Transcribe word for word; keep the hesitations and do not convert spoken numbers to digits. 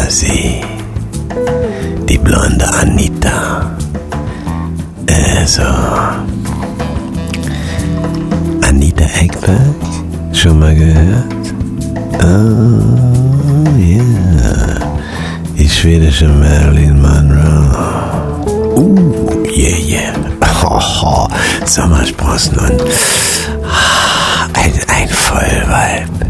sie. Die blonde Anita. Also, Anita Ekberg, schon mal gehört? Oh, yeah. Die schwedische Marilyn Monroe. Uh, yeah, yeah. Oh, Sommersprossen und ein, ein Vollweib.